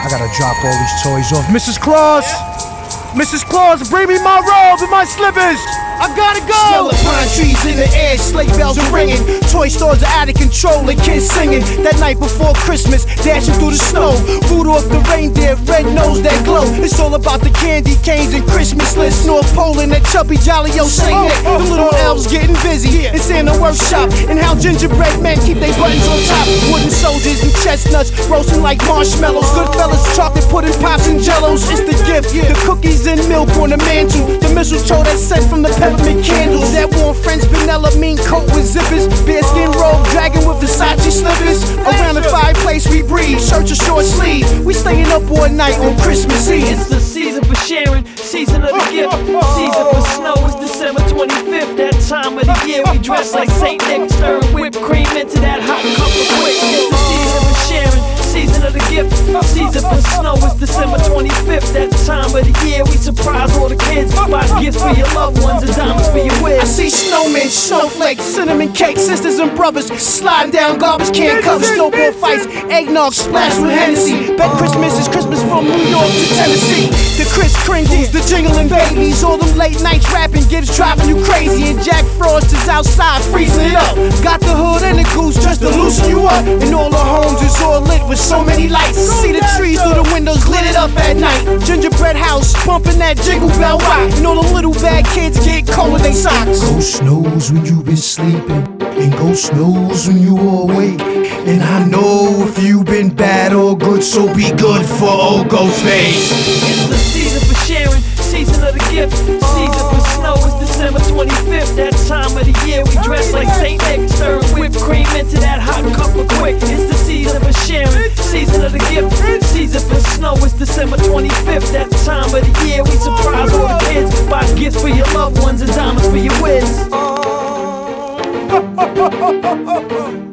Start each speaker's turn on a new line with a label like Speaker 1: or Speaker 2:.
Speaker 1: I gotta drop all these toys off. Mrs. Claus! Mrs. Claus, bring me my robe and my slippers! I gotta go!
Speaker 2: Smell of pine trees in the air, sleigh bells are ringing. Toy stores are out of control and kids singing. That night before Christmas, dashing through the snow. Rudolph the reindeer, red nose that glow. It's all about the candy canes and Christmas lists. North Pole and that chubby jolly old Saint Nick. The little elves getting busy in Santa workshop. And how gingerbread men keep their buttons on top. Wooden soldiers and chestnuts roasting like marshmallows. Goodfellas, chocolate pudding, pops and jellos. It's the gift, the cookies and milk on the mantle. The mistletoe that's sent from the peppermint candles. That warm French vanilla mean coat with zippers. Bearskin robe dragging with Versace slippers. Around the fireplace we breathe, shirt or short sleeve. We staying up all night on Christmas Eve.
Speaker 3: It's the season for sharing, season of the gift. Season for snow is December 25th. That time of the year we dress like Saint Nick. Stirring whipped cream into that hot cup of quick. It's the season for sharing, season of the gift. Season for snow is December 25th. That time of the year we surprise all the kids. Buy gifts for your loved ones and diamonds for your wish.
Speaker 2: I see snowmen, snowflakes, cinnamon cakes, sisters and brothers sliding down garbage can covers, snowball fights, eggnog splashed with Hennessy. Bet Christmas is Christmas from New York to Tennessee. The Kris Kringles, the jingling babies, all them late nights rapping gifts driving you crazy. And Jack Frost is outside freezing it up. Got the hood and the goose just to loosen you up. And all the homes is all lit with so many lights. See the trees through the windows lit it up at night. Gingerbread house bumping that jingle bell rock. And all the little bad kids get cold with they socks.
Speaker 4: Ghost knows when you've been sleeping, and ghost knows when you are awake. And I know if you've been bad or good, so be good for old Ghostface.
Speaker 3: It's the season for sharing, season of the gift. Season for snow is December 25th. That time of the year we dress like Saint Nick. Stirring whipped cream into that hot cup of quick. It's the season for sharing, season of the gift. Season for snow is December 25th. That time of the year we surprise all the kids. Buy gifts for your loved ones and diamonds for your wiz.